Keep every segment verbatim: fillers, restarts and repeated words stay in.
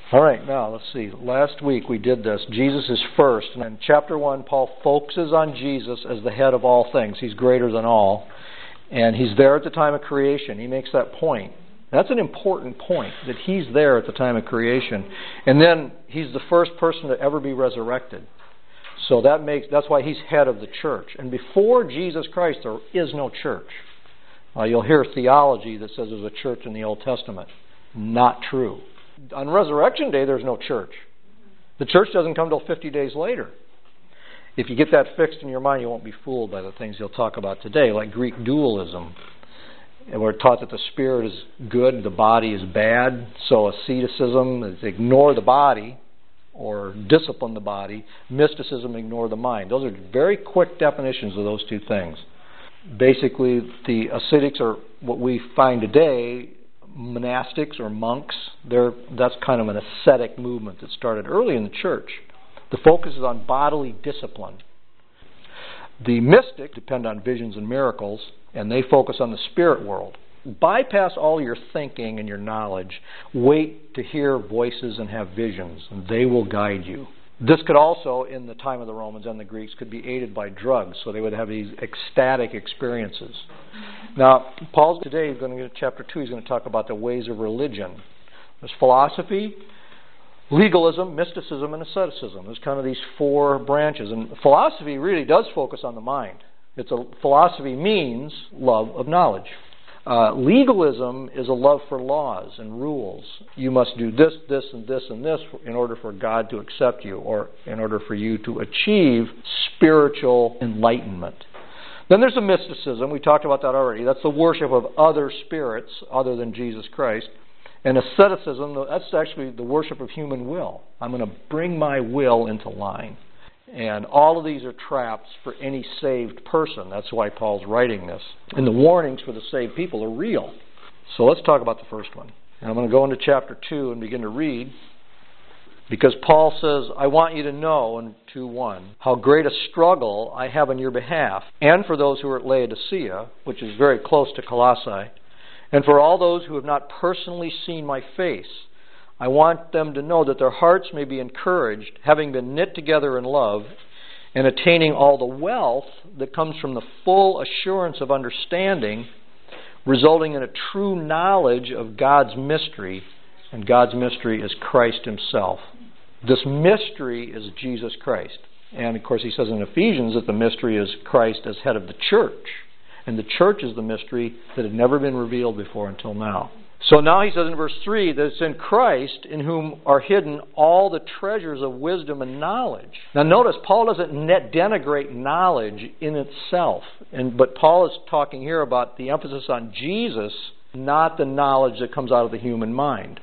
All right, now let's see. Last week we did this. Jesus is first. And in chapter one, Paul focuses on Jesus as the head of all things. He's greater than all. And he's there at the time of creation. He makes that point. That's an important point, that he's there at the time of creation. And then he's the first person to ever be resurrected. So that makes that's why he's head of the church. And before Jesus Christ, there is no church. Uh, you'll hear theology that says there's a church in the Old Testament. Not true. On Resurrection Day, there's no church. The church doesn't come till fifty days later. If you get that fixed in your mind, you won't be fooled by the things he'll talk about today, like Greek dualism. And we're taught that the spirit is good, the body is bad. So asceticism is ignore the body or discipline the body. Mysticism, ignore the mind. Those are very quick definitions of those two things. Basically, the ascetics are what we find today, monastics or monks. They're, that's kind of an ascetic movement that started early in the church. The focus is on bodily discipline. The mystics depend on visions and miracles, and they focus on the spirit world. Bypass all your thinking and your knowledge. Wait to hear voices and have visions, and they will guide you. This could also, in the time of the Romans and the Greeks, could be aided by drugs, so they would have these ecstatic experiences. Now, Paul's today, he's going to get to chapter two, he's going to talk about the ways of religion. There's philosophy, legalism, mysticism, and asceticism. There's kind of these four branches. And philosophy really does focus on the mind. It's a philosophy means love of knowledge. Uh, legalism is a love for laws and rules. You must do this, this, and this, and this in order for God to accept you, or in order for you to achieve spiritual enlightenment. Then there's a mysticism. We talked about that already. That's the worship of other spirits other than Jesus Christ. And asceticism, that's actually the worship of human will. I'm going to bring my will into line. And all of these are traps for any saved person. That's why Paul's writing this. And the warnings for the saved people are real. So let's talk about the first one. And I'm going to go into chapter two and begin to read. Because Paul says, I want you to know in two one how great a struggle I have on your behalf, and for those who are at Laodicea, which is very close to Colossae, and for all those who have not personally seen my face. I want them to know that their hearts may be encouraged, having been knit together in love, and attaining all the wealth that comes from the full assurance of understanding, resulting in a true knowledge of God's mystery, and God's mystery is Christ Himself. This mystery is Jesus Christ. And of course he says in Ephesians that the mystery is Christ as head of the church. And the church is the mystery that had never been revealed before until now. So now he says in verse three that it's in Christ in whom are hidden all the treasures of wisdom and knowledge. Now notice, Paul doesn't net denigrate knowledge in itself. And, but Paul is talking here about the emphasis on Jesus, not the knowledge that comes out of the human mind.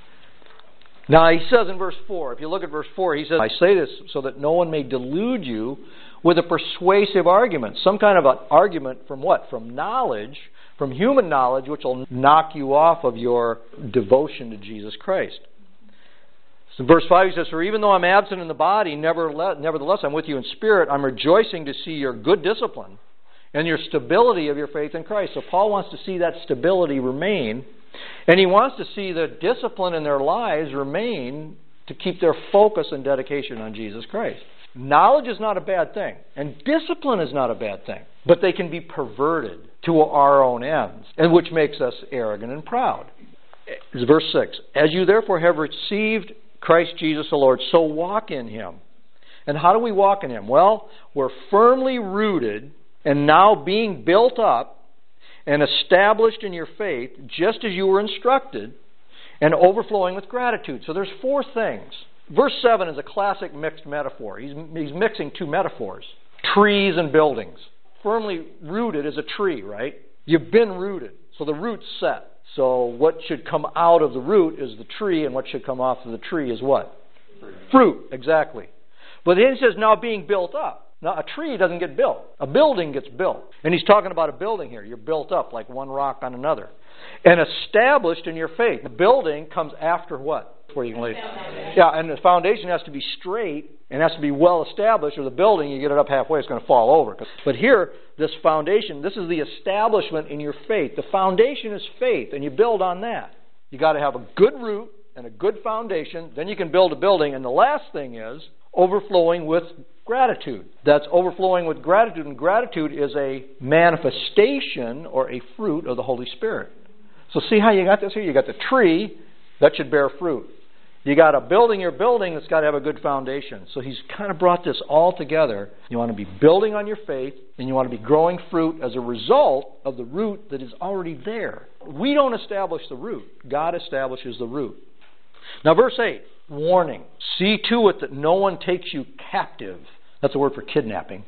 Now he says in verse four, if you look at verse four, he says, I say this so that no one may delude you with a persuasive argument. Some kind of an argument from what? From knowledge, from human knowledge, which will knock you off of your devotion to Jesus Christ. So in verse five he says, for even though I'm absent in the body, nevertheless I'm with you in spirit. I'm rejoicing to see your good discipline and your stability of your faith in Christ. So Paul wants to see that stability remain. And he wants to see the discipline in their lives remain to keep their focus and dedication on Jesus Christ. Knowledge is not a bad thing, and discipline is not a bad thing, but they can be perverted to our own ends, and which makes us arrogant and proud. Verse six, as you therefore have received Christ Jesus the Lord, so walk in Him. And how do we walk in Him? Well, we're firmly rooted and now being built up and established in your faith, just as you were instructed, and overflowing with gratitude. So there's four things. Verse seven is a classic mixed metaphor. He's, he's mixing two metaphors. Trees and buildings. Firmly rooted is a tree, right? You've been rooted. So the root's set. So what should come out of the root is the tree, and what should come off of the tree is what? Fruit. Fruit, exactly. But then he says, now being built up. Now, a tree doesn't get built. A building gets built. And he's talking about a building here. You're built up like one rock on another. And established in your faith. The building comes after what? Where you can lay. Yeah, and the foundation has to be straight and has to be well established, or the building, you get it up halfway, it's going to fall over. But here, this foundation, this is the establishment in your faith. The foundation is faith, and you build on that. You got to have a good root, and a good foundation. Then you can build a building. And the last thing is overflowing with gratitude. That's overflowing with gratitude. And gratitude is a manifestation or a fruit of the Holy Spirit. So see how you got this here? You got the tree that should bear fruit. You got a building you're building that's got to have a good foundation. So he's kind of brought this all together. You want to be building on your faith, and you want to be growing fruit as a result of the root that is already there. We don't establish the root. God establishes the root. Now verse eight, warning. See to it that no one takes you captive. That's a word for kidnapping.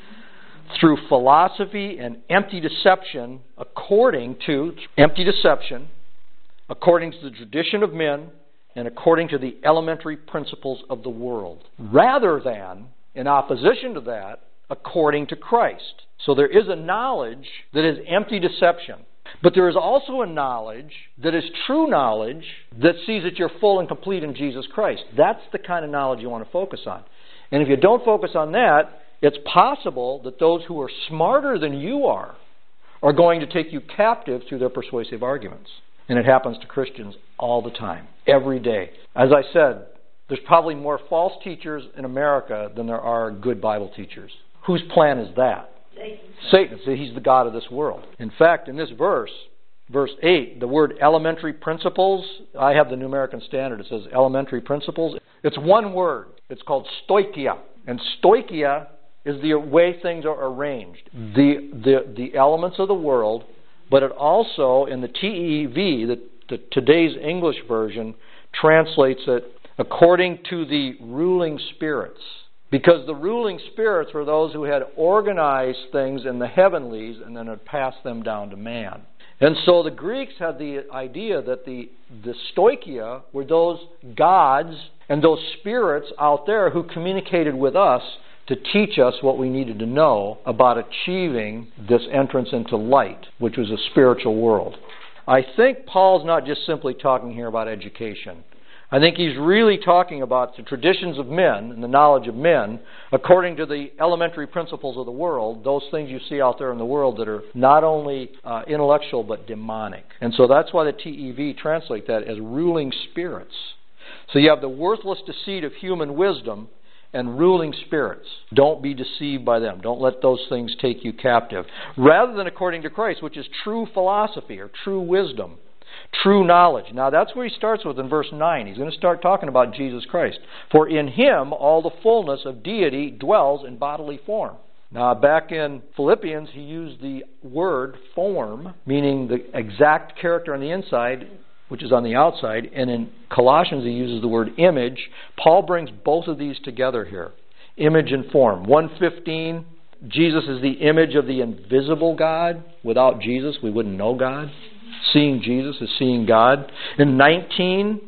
Through philosophy and empty deception, according to, empty deception, according to the tradition of men, and according to the elementary principles of the world, rather than, in opposition to that, according to Christ. So there is a knowledge that is empty deception. But there is also a knowledge that is true knowledge that sees that you're full and complete in Jesus Christ. That's the kind of knowledge you want to focus on. And if you don't focus on that, it's possible that those who are smarter than you are are going to take you captive through their persuasive arguments. And it happens to Christians all the time, every day. As I said, there's probably more false teachers in America than there are good Bible teachers. Whose plan is that? Satan. Satan. So he's the god of this world. In fact, in this verse, verse eight, the word elementary principles, I have the New American Standard. It says elementary principles. It's one word. It's called stoicheia. And stoicheia is the way things are arranged. The, the, the elements of the world. But it also, in the T E V, the, the today's English version, translates it according to the ruling spirits. Because the ruling spirits were those who had organized things in the heavenlies and then had passed them down to man. And so the Greeks had the idea that the, the stoicheia were those gods and those spirits out there who communicated with us to teach us what we needed to know about achieving this entrance into light, which was a spiritual world. I think Paul's not just simply talking here about education. I think he's really talking about the traditions of men and the knowledge of men according to the elementary principles of the world, those things you see out there in the world that are not only uh, intellectual but demonic. And so that's why the T E V translate that as ruling spirits. So you have the worthless deceit of human wisdom and ruling spirits. Don't be deceived by them. Don't let those things take you captive. Rather than according to Christ, which is true philosophy or true wisdom, true knowledge. Now that's where he starts with in verse nine. He's going to start talking about Jesus Christ. For in him all the fullness of deity dwells in bodily form. Now back in Philippians he used the word form, meaning the exact character on the inside, which is on the outside, and in Colossians he uses the word image. Paul brings both of these together here, image and form. one fifteen, Jesus is the image of the invisible God. Without Jesus we wouldn't know God. Seeing Jesus is seeing God. In nineteen,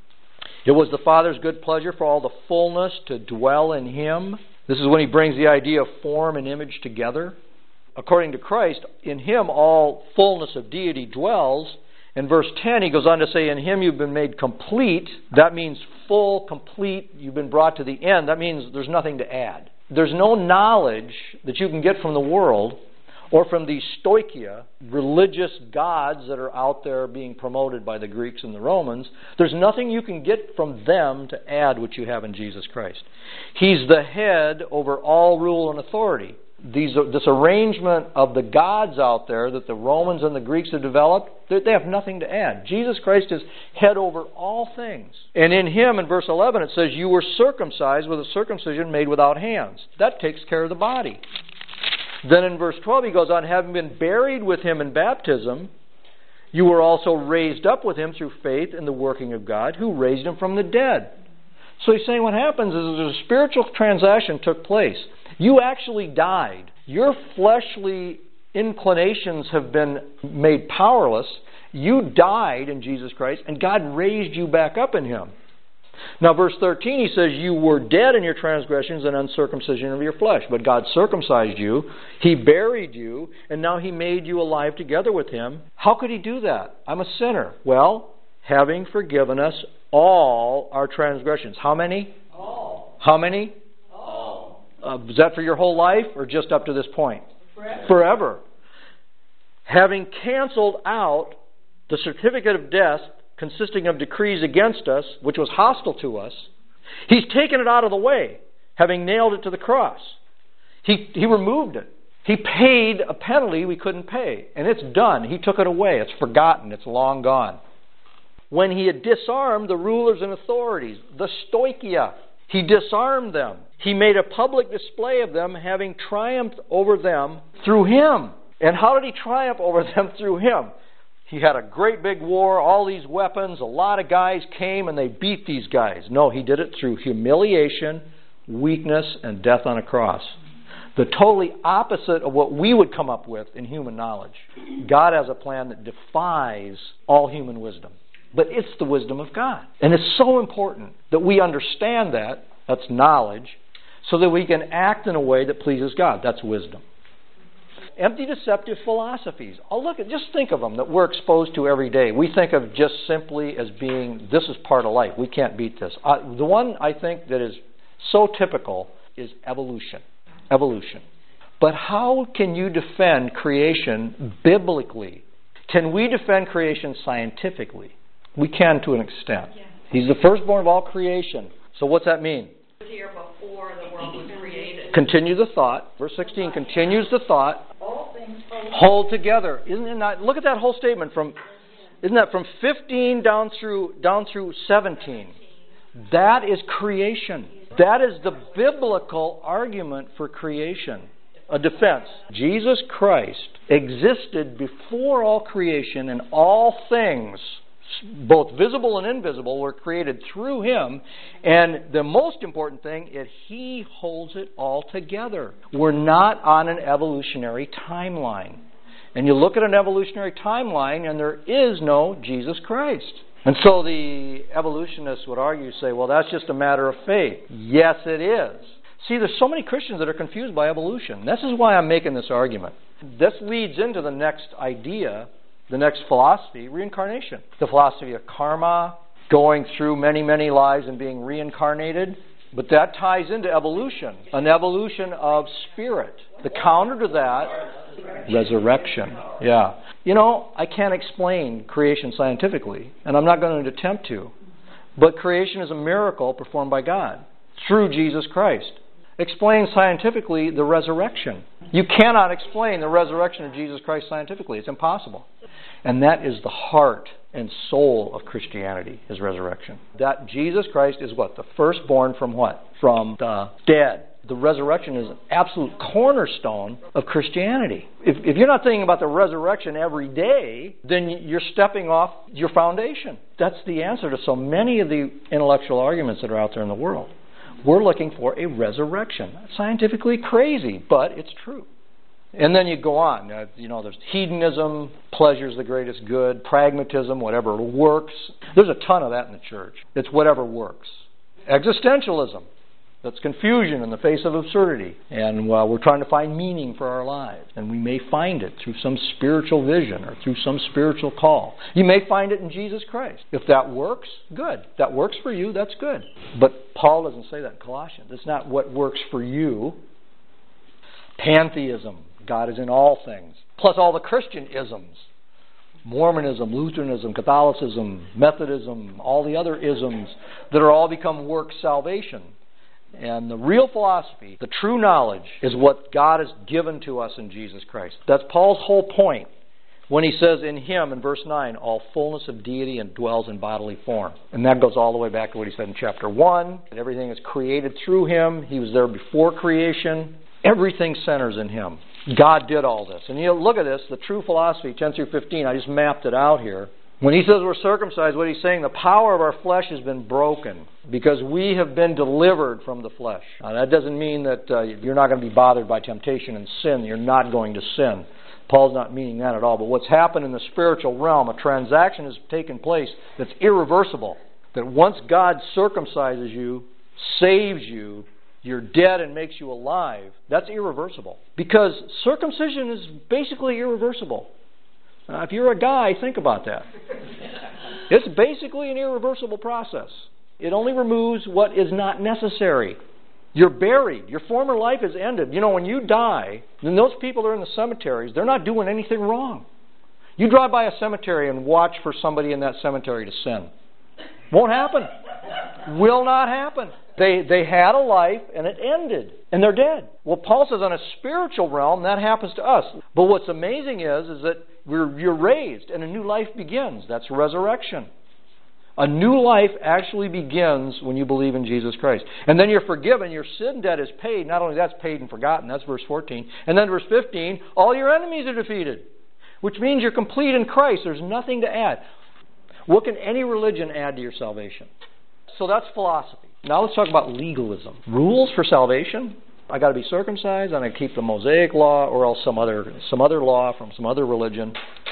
it was the Father's good pleasure for all the fullness to dwell in him. This is when he brings the idea of form and image together. According to Christ, in him all fullness of deity dwells. In verse ten, he goes on to say, in him you've been made complete. That means full, complete. You've been brought to the end. That means there's nothing to add. There's no knowledge that you can get from the world or from these stoicheia, religious gods that are out there being promoted by the Greeks and the Romans. There's nothing you can get from them to add what you have in Jesus Christ. He's the head over all rule and authority. These, this arrangement of the gods out there that the Romans and the Greeks have developed, they have nothing to add. Jesus Christ is head over all things. And in him, in verse eleven, it says, you were circumcised with a circumcision made without hands. That takes care of the body. Then in verse twelve he goes on, having been buried with him in baptism, you were also raised up with him through faith in the working of God, who raised him from the dead. So he's saying what happens is a spiritual transaction took place. You actually died. Your fleshly inclinations have been made powerless. You died in Jesus Christ, and God raised you back up in him. Now verse thirteen, he says, you were dead in your transgressions and uncircumcision of your flesh, but God circumcised you, he buried you, and now he made you alive together with him. How could he do that? I'm a sinner. Well, having forgiven us all our transgressions. How many? All. How many? All. Uh, is that for your whole life or just up to this point? Forever. Forever. Having canceled out the certificate of death consisting of decrees against us, which was hostile to us, He's taken it out of the way, having nailed it to the cross. He, he removed it. He paid a penalty we couldn't pay. And it's done. He took it away. It's forgotten. It's long gone. When He had disarmed the rulers and authorities, the stoichia, He disarmed them. He made a public display of them, having triumphed over them through Him. And how did He triumph over them through Him? He had a great big war, all these weapons, a lot of guys came and they beat these guys. No, He did it through humiliation, weakness, and death on a cross. The totally opposite of what we would come up with in human knowledge. God has a plan that defies all human wisdom. But it's the wisdom of God. And it's so important that we understand that, that's knowledge, so that we can act in a way that pleases God. That's wisdom. Empty, deceptive philosophies. Oh, look, just think of them that we're exposed to every day. We think of just simply as being, this is part of life. We can't beat this. Uh, the one I think that is so typical is evolution. Evolution. But how can you defend creation biblically? Can we defend creation scientifically? We can to an extent. Yeah. He's the firstborn of all creation. So what's that mean? Here before the world was created. Continue the thought. Verse sixteen continues the thought. All things hold, Hold together. Isn't it not? Look at that whole statement from, isn't that from fifteen down through down through seventeen? That is creation. That is the biblical argument for creation. A defense. Jesus Christ existed before all creation, and all things, both visible and invisible, were created through Him. And the most important thing is He holds it all together. We're not on an evolutionary timeline. And you look at an evolutionary timeline and there is no Jesus Christ. And so the evolutionists would argue, say, well, that's just a matter of faith. Yes, it is. See, there's so many Christians that are confused by evolution. This is why I'm making this argument. This leads into the next idea, the next philosophy, reincarnation. The philosophy of karma, going through many, many lives and being reincarnated. But that ties into evolution, an evolution of spirit. The counter to that, resurrection. Yeah. You know, I can't explain creation scientifically, and I'm not going to attempt to. But creation is a miracle performed by God through Jesus Christ. Explain scientifically the resurrection. You cannot explain the resurrection of Jesus Christ scientifically. It's impossible. And that is the heart and soul of Christianity, is resurrection. That Jesus Christ is what? The firstborn from what? From the dead. The resurrection is an absolute cornerstone of Christianity. If, if you're not thinking about the resurrection every day, then you're stepping off your foundation. That's the answer to so many of the intellectual arguments that are out there in the world. We're looking for a resurrection. Scientifically crazy, but it's true. And then you go on. Uh, you know, there's hedonism, pleasure's the greatest good, pragmatism, whatever works. There's a ton of that in the church. It's whatever works. Existentialism. That's confusion in the face of absurdity. And uh, we're trying to find meaning for our lives. And we may find it through some spiritual vision or through some spiritual call. You may find it in Jesus Christ. If that works, good. If that works for you, that's good. But Paul doesn't say that in Colossians. It's not what works for you. Pantheism. God is in all things. Plus all the Christian isms. Mormonism, Lutheranism, Catholicism, Methodism, all the other isms that are all become work salvation. And the real philosophy, the true knowledge, is what God has given to us in Jesus Christ. That's Paul's whole point when he says in Him, in verse nine, all fullness of deity and dwells in bodily form. And that goes all the way back to what he said in chapter one, that everything is created through Him. He was there before creation. Everything centers in Him. God did all this. And you look at this, the true philosophy, ten through fifteen, I just mapped it out here. When he says we're circumcised, what he's saying, the power of our flesh has been broken because we have been delivered from the flesh. Now, that doesn't mean that uh, you're not going to be bothered by temptation and sin. You're not going to sin. Paul's not meaning that at all. But what's happened in the spiritual realm, a transaction has taken place that's irreversible. That once God circumcises you, saves you, you're dead and makes you alive, that's irreversible. Because circumcision is basically irreversible. Now, if you're a guy, think about that. It's basically an irreversible process. It only removes what is not necessary. You're buried. Your former life is ended. You know, when you die, then those people that are in the cemeteries, they're not doing anything wrong. You drive by a cemetery and watch for somebody in that cemetery to sin. Won't happen. Will not happen. They they had a life and it ended and they're dead. Well, Paul says on a spiritual realm that happens to us. But what's amazing is is that we're you're raised and a new life begins. That's resurrection. A new life actually begins when you believe in Jesus Christ. And then you're forgiven. Your sin debt is paid. Not only that's paid and forgotten. That's verse fourteen. And then verse fifteen, all your enemies are defeated. Which means you're complete in Christ. There's nothing to add. What can any religion add to your salvation? So that's philosophy. Now let's talk about legalism. Rules for salvation? I got to be circumcised, and I keep the Mosaic law, or else some other some other law from some other religion.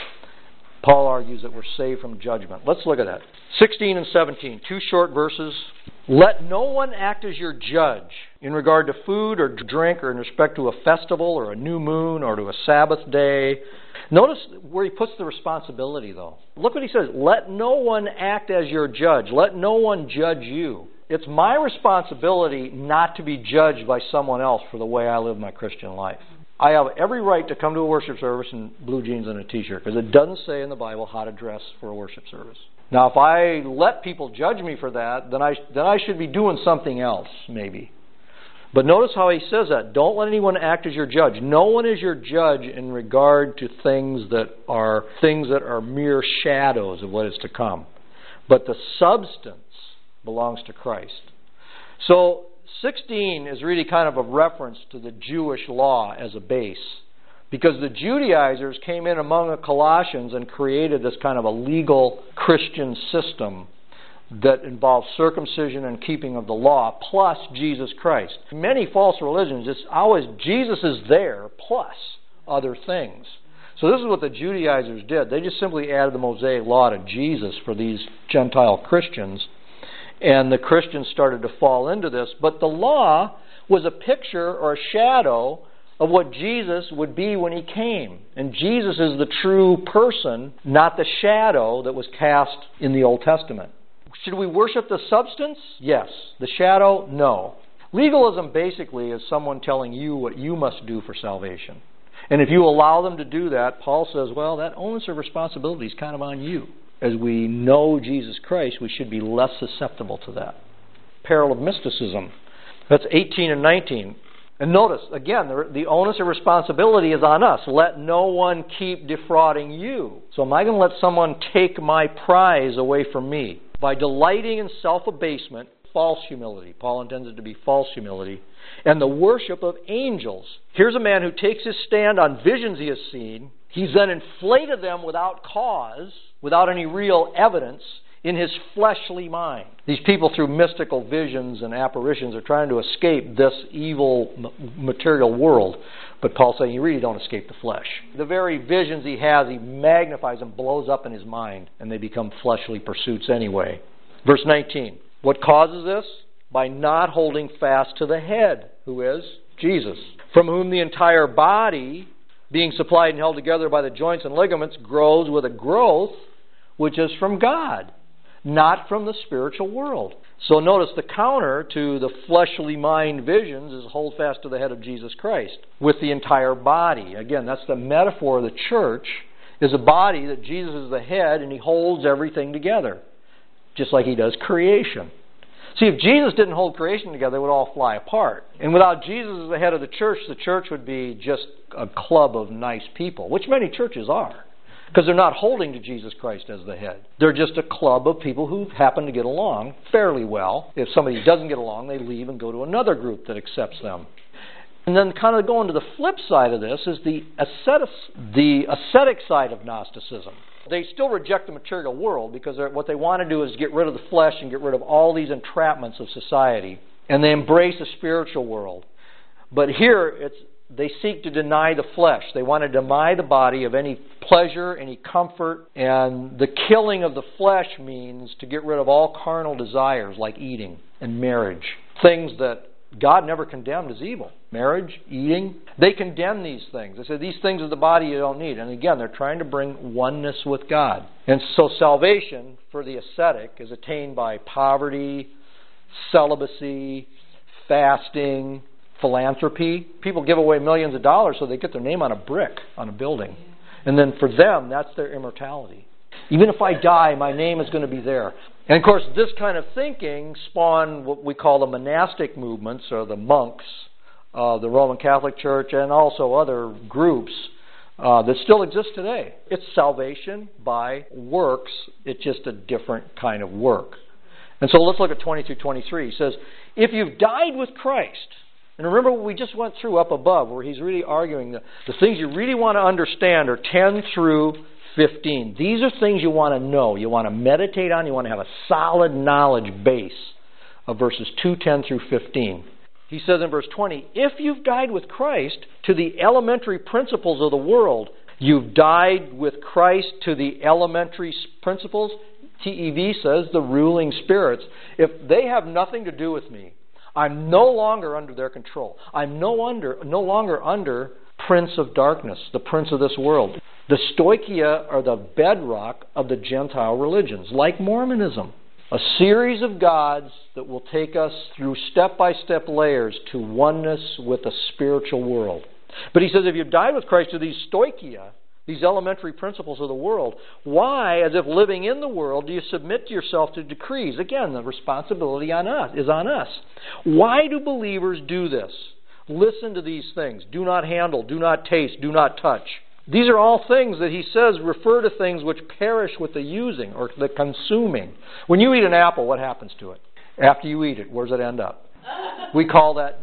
Paul argues that we're saved from judgment. Let's look at that. sixteen and seventeen, two short verses. Let no one act as your judge in regard to food or drink or in respect to a festival or a new moon or to a Sabbath day. Notice where he puts the responsibility, though. Look what he says. Let no one act as your judge. Let no one judge you. It's my responsibility not to be judged by someone else for the way I live my Christian life. I have every right to come to a worship service in blue jeans and a t-shirt because it doesn't say in the Bible how to dress for a worship service. Now, if I let people judge me for that, then I then I should be doing something else, maybe. But notice how he says that. Don't let anyone act as your judge. No one is your judge in regard to things that are things that are mere shadows of what is to come. But the substance belongs to Christ. So sixteen is really kind of a reference to the Jewish law as a base. Because the Judaizers came in among the Colossians and created this kind of a legal Christian system that involves circumcision and keeping of the law, plus Jesus Christ. Many false religions, it's always Jesus is there, plus other things. So this is what the Judaizers did. They just simply added the Mosaic law to Jesus for these Gentile Christians. And the Christians started to fall into this. But the law was a picture or a shadow of what Jesus would be when He came. And Jesus is the true person, not the shadow that was cast in the Old Testament. Should we worship the substance? Yes. The shadow? No. Legalism basically is someone telling you what you must do for salvation. And if you allow them to do that, Paul says, well, that onus of responsibility is kind of on you. As we know Jesus Christ, we should be less susceptible to that. Peril of mysticism. That's eighteen and nineteen. And notice, again, the, the onus of responsibility is on us. Let no one keep defrauding you. So am I going to let someone take my prize away from me? By delighting in self-abasement, false humility. Paul intends it to be false humility. And the worship of angels. Here's a man who takes his stand on visions he has seen. He's then inflated them without cause, without any real evidence, in his fleshly mind. These people, through mystical visions and apparitions, are trying to escape this evil material world. But Paul's saying you really don't escape the flesh. The very visions he has, he magnifies and blows up in his mind, and they become fleshly pursuits anyway. Verse nineteen. What causes this? By not holding fast to the head, who is Jesus, from whom the entire body, being supplied and held together by the joints and ligaments, grows with a growth which is from God, not from the spiritual world. So notice the counter to the fleshly mind visions is hold fast to the head of Jesus Christ with the entire body. Again, that's the metaphor of the church, is a body that Jesus is the head and He holds everything together, just like He does creation. See, if Jesus didn't hold creation together, it would all fly apart. And without Jesus as the head of the church, the church would be just a club of nice people, which many churches are. Because they're not holding to Jesus Christ as the head. They're just a club of people who happen to get along fairly well. If somebody doesn't get along, they leave and go to another group that accepts them. And then kind of going to the flip side of this is the ascetic, the ascetic side of Gnosticism. They still reject the material world because what they want to do is get rid of the flesh and get rid of all these entrapments of society. And they embrace a spiritual world. But here, it's they seek to deny the flesh. They want to deny the body of any pleasure, any comfort. And the killing of the flesh means to get rid of all carnal desires like eating and marriage. Things that God never condemned as evil. Marriage, eating. They condemn these things. They say these things of the body you don't need. And again, they're trying to bring oneness with God. And so salvation for the ascetic is attained by poverty, celibacy, fasting, philanthropy. People give away millions of dollars so they get their name on a brick on a building. And then for them, that's their immortality. Even if I die, my name is going to be there. And of course, this kind of thinking spawned what we call the monastic movements, or the monks, uh, the Roman Catholic Church, and also other groups uh, that still exist today. It's salvation by works. It's just a different kind of work. And so let's look at twenty through twenty-three. He says, if you've died with Christ, and remember what we just went through up above, where he's really arguing that the things you really want to understand are ten through fifteen. These are things you want to know, you want to meditate on, you want to have a solid knowledge base of verses two, ten through fifteen. He says in verse twenty, if you've died with Christ to the elementary principles of the world, you've died with Christ to the elementary principles, T E V says, the ruling spirits. If they have nothing to do with me, I'm no longer under their control. I'm no, under, no longer under Prince of Darkness, the Prince of this world. The Stoichia are the bedrock of the Gentile religions, like Mormonism. A series of gods that will take us through step-by-step layers to oneness with the spiritual world. But he says, if you've died with Christ to these Stoichia, these elementary principles of the world, why, as if living in the world, do you submit yourself to decrees? Again, the responsibility on us is on us. Why do believers do this? Listen to these things. Do not handle, do not taste, do not touch. These are all things that he says refer to things which perish with the using or the consuming. When you eat an apple, what happens to it? After you eat it, where does it end up? We call that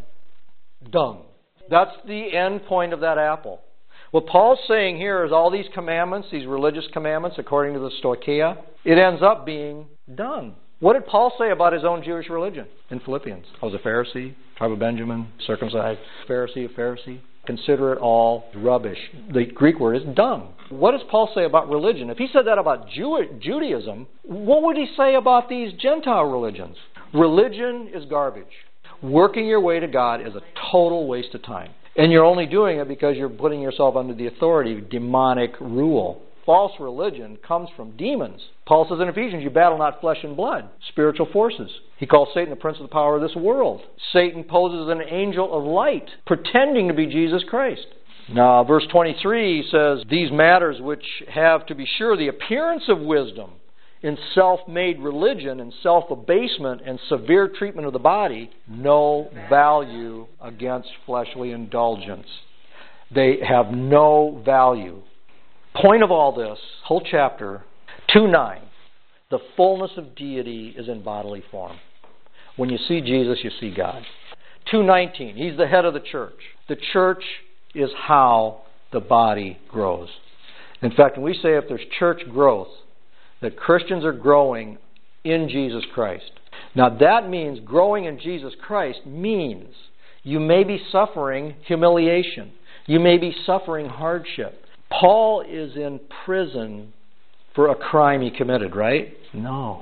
dung. That's the end point of that apple. What Paul's saying here is all these commandments, these religious commandments, according to the Stoichia, it ends up being dung. What did Paul say about his own Jewish religion in Philippians? I was a Pharisee, tribe of Benjamin, circumcised, Pharisee, a Pharisee. Consider it all rubbish. The Greek word is dung. What does Paul say about religion? If he said that about Jew- Judaism, what would he say about these Gentile religions? Religion is garbage. Working your way to God is a total waste of time. And you're only doing it because you're putting yourself under the authority of demonic rule. False religion comes from demons. Paul says in Ephesians, you battle not flesh and blood, spiritual forces. He calls Satan the prince of the power of this world. Satan poses an angel of light, pretending to be Jesus Christ. Now, verse twenty-three says, these matters which have, to be sure, the appearance of wisdom in self-made religion and self-abasement and severe treatment of the body, no value against fleshly indulgence. They have no value. Point of all this, whole chapter, two nine, the fullness of deity is in bodily form. When you see Jesus, you see God. two nineteen, he's the head of the church. The church is how the body grows. In fact, when we say if there's church growth, that Christians are growing in Jesus Christ. Now that means growing in Jesus Christ means you may be suffering humiliation. You may be suffering hardship. Paul is in prison for a crime he committed, right? No.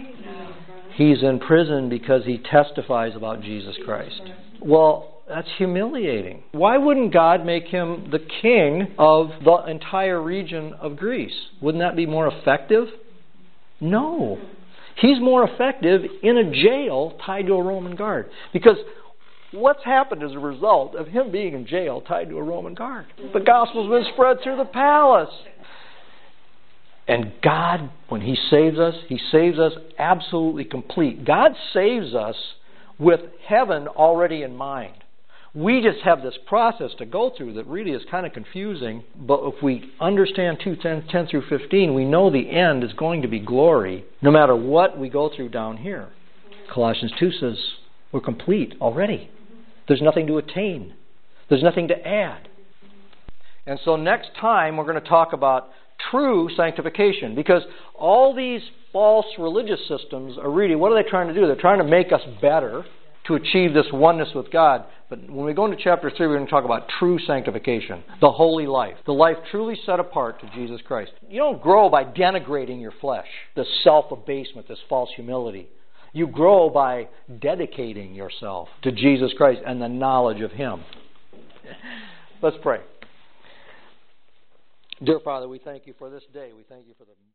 He's in prison because he testifies about Jesus Christ. Well, that's humiliating. Why wouldn't God make him the king of the entire region of Greece? Wouldn't that be more effective? No. He's more effective in a jail tied to a Roman guard. Because what's happened as a result of him being in jail tied to a Roman guard? The gospel's been spread through the palace. And God, when He saves us, He saves us absolutely complete. God saves us with heaven already in mind. We just have this process to go through that really is kind of confusing. But if we understand two ten, ten through fifteen, we know the end is going to be glory no matter what we go through down here. Colossians two says we're complete already. There's nothing to attain. There's nothing to add. And so next time we're going to talk about true sanctification, because all these false religious systems are really, what are they trying to do? They're trying to make us better to achieve this oneness with God. But when we go into chapter three, we're going to talk about true sanctification, the holy life, the life truly set apart to Jesus Christ. You don't grow by denigrating your flesh, this self-abasement, this false humility. You grow by dedicating yourself to Jesus Christ and the knowledge of Him. Let's pray. Dear Father, we thank You for this day. We thank You for the